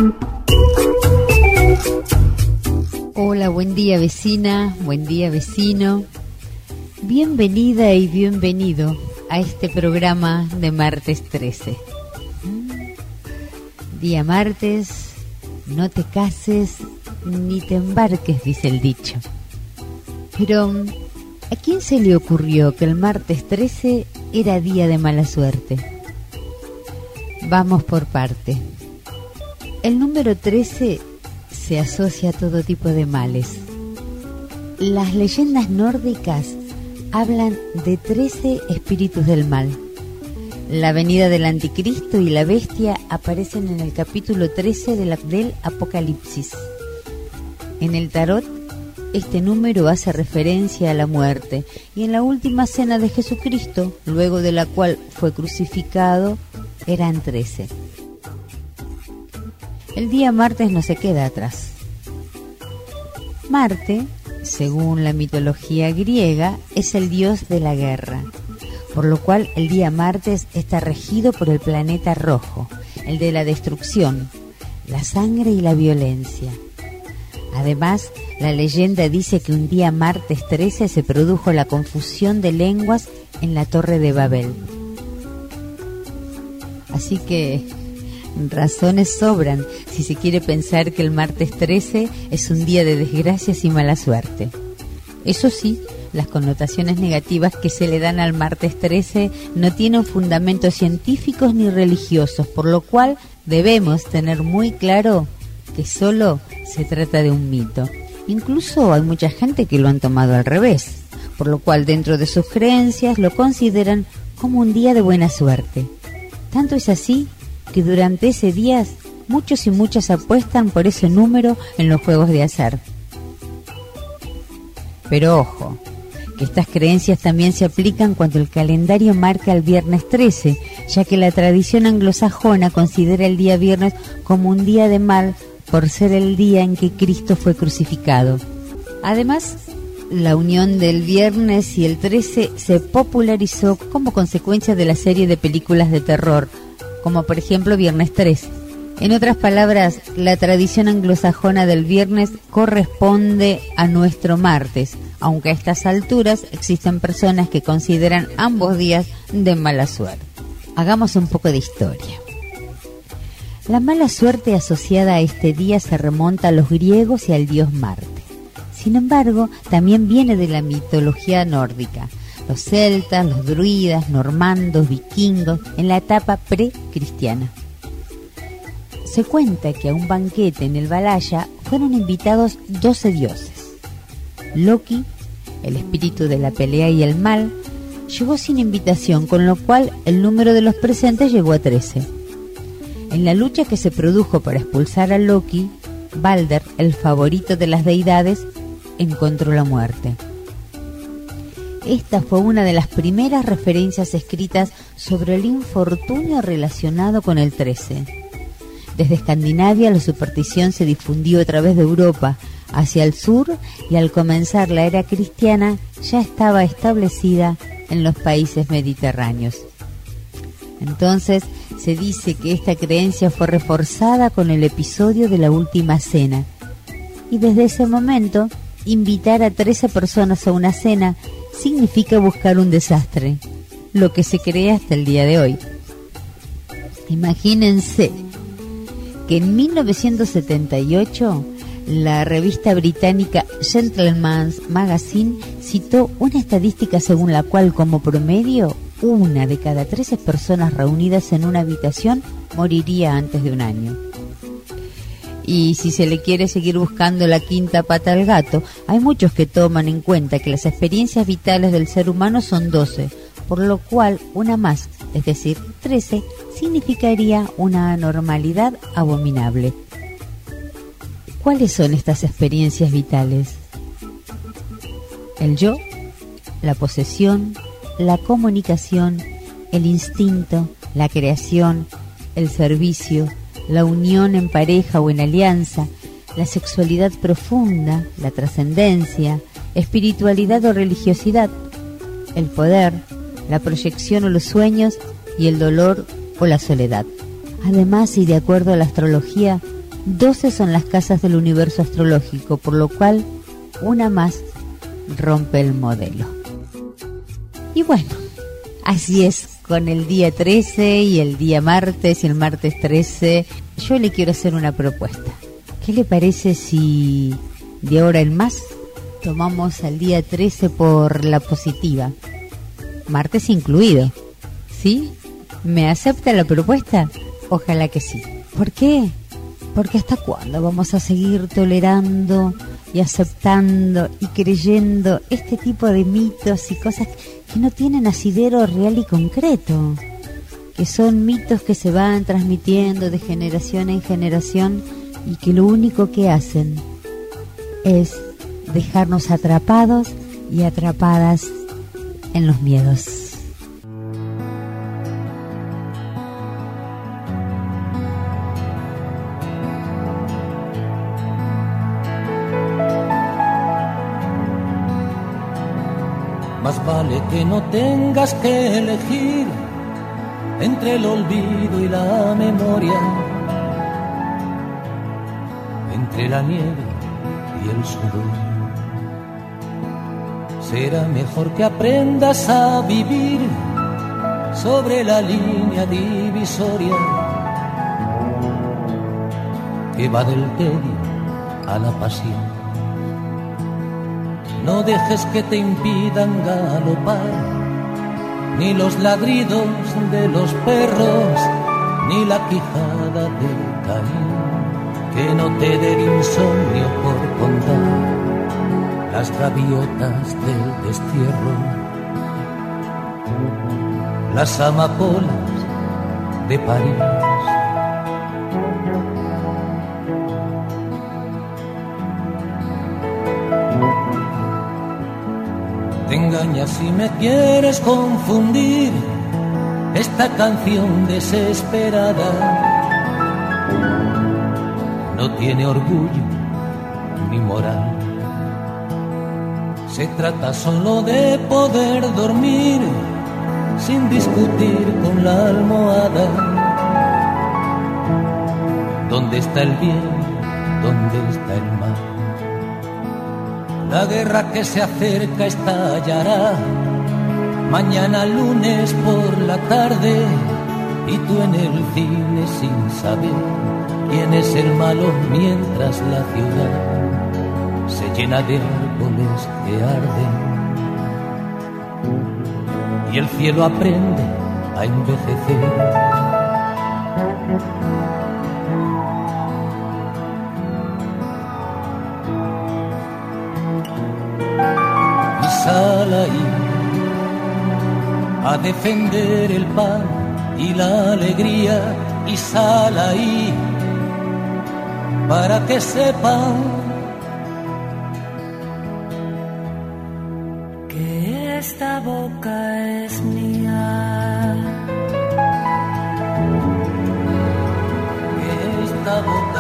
Hola, buen día vecina, buen día vecino. Bienvenida y bienvenido a este programa de martes 13. Día martes, no te cases ni te embarques, dice el dicho. Pero, ¿a quién se le ocurrió que el martes 13 era día de mala suerte? Vamos por parte. El número 13 se asocia a todo tipo de males. Las leyendas nórdicas hablan de 13 espíritus del mal. La venida del anticristo y la bestia aparecen en el capítulo 13 del Apocalipsis. En el tarot, este número hace referencia a la muerte, y en la última cena de Jesucristo, luego de la cual fue crucificado, eran 13. El día martes no se queda atrás. Marte, según la mitología griega, es el dios de la guerra, por lo cual el día martes está regido por el planeta rojo, el de la destrucción, la sangre y la violencia. Además, la leyenda dice que un día martes 13 se produjo la confusión de lenguas en la Torre de Babel. Así que razones sobran si se quiere pensar que el martes 13 es un día de desgracias y mala suerte. Eso sí, las connotaciones negativas que se le dan al martes 13 no tienen fundamentos científicos ni religiosos, por lo cual debemos tener muy claro que solo se trata de un mito. Incluso hay mucha gente que lo han tomado al revés, por lo cual dentro de sus creencias lo consideran como un día de buena suerte. Tanto es así que durante ese día muchos y muchas apuestan por ese número en los juegos de azar. Pero ojo, que estas creencias también se aplican cuando el calendario marca el viernes 13, ya que la tradición anglosajona considera el día viernes como un día de mal por ser el día en que Cristo fue crucificado. Además, la unión del viernes y el 13 se popularizó como consecuencia de la serie de películas de terror, como por ejemplo Viernes 3. En otras palabras, la tradición anglosajona del viernes corresponde a nuestro martes, aunque a estas alturas existen personas que consideran ambos días de mala suerte. Hagamos un poco de historia. La mala suerte asociada a este día se remonta a los griegos y al dios Marte. Sin embargo, también viene de la mitología nórdica. Los celtas, los druidas, normandos, vikingos, en la etapa precristiana. Se cuenta que a un banquete en el Valhalla fueron invitados 12 dioses. Loki, el espíritu de la pelea y el mal, llegó sin invitación, con lo cual el número de los presentes llegó a 13. En la lucha que se produjo para expulsar a Loki, Balder, el favorito de las deidades, encontró la muerte. Esta fue una de las primeras referencias escritas sobre el infortunio relacionado con el 13. Desde Escandinavia la superstición se difundió a través de Europa hacia el sur, y al comenzar la era cristiana ya estaba establecida en los países mediterráneos. Entonces se dice que esta creencia fue reforzada con el episodio de la Última Cena, y desde ese momento invitar a 13 personas a una cena significa buscar un desastre, lo que se cree hasta el día de hoy. Imagínense que en 1978 la revista británica Gentleman's Magazine citó una estadística según la cual, como promedio, 1 de cada 13 personas reunidas en una habitación moriría antes de un año. Y si se le quiere seguir buscando la quinta pata al gato, hay muchos que toman en cuenta que las experiencias vitales del ser humano son 12, por lo cual una más, es decir, 13, significaría una anormalidad abominable. ¿Cuáles son estas experiencias vitales? El yo, la posesión, la comunicación, el instinto, la creación, el servicio, la unión en pareja o en alianza, la sexualidad profunda, la trascendencia, espiritualidad o religiosidad, el poder, la proyección o los sueños y el dolor o la soledad. Además, y de acuerdo a la astrología, 12 son las casas del universo astrológico, por lo cual una más rompe el modelo. Y bueno, así es con el día 13 y el día martes y el martes 13. Yo le quiero hacer una propuesta. ¿Qué le parece si de ahora en más tomamos al día 13 por la positiva? Martes incluido, ¿sí? ¿Me acepta la propuesta? Ojalá que sí. ¿Por qué? Porque ¿hasta cuándo vamos a seguir tolerando y aceptando y creyendo este tipo de mitos y cosas que no tienen asidero real y concreto? Que son mitos que se van transmitiendo de generación en generación y que lo único que hacen es dejarnos atrapados y atrapadas en los miedos. Más vale que no tengas que elegir entre el olvido y la memoria, entre la nieve y el sudor. Será mejor que aprendas a vivir sobre la línea divisoria que va del tedio a la pasión. No dejes que te impidan galopar, ni los ladridos de los perros, ni la quijada de Caín, que no te dé insomnio por contar las gaviotas del destierro, las amapolas de París. Te engañas si me quieres confundir, esta canción desesperada no tiene orgullo ni moral. Se trata solo de poder dormir sin discutir con la almohada. ¿Dónde está el bien? ¿Dónde está el mal? La guerra que se acerca estallará mañana lunes por la tarde, y tú en el cine sin saber quién es el malo, mientras la ciudad se llena de árboles que arden y el cielo aprende a envejecer. Sal ahí a defender el pan y la alegría, y sal ahí para que sepan que esta boca es mía, que esta boca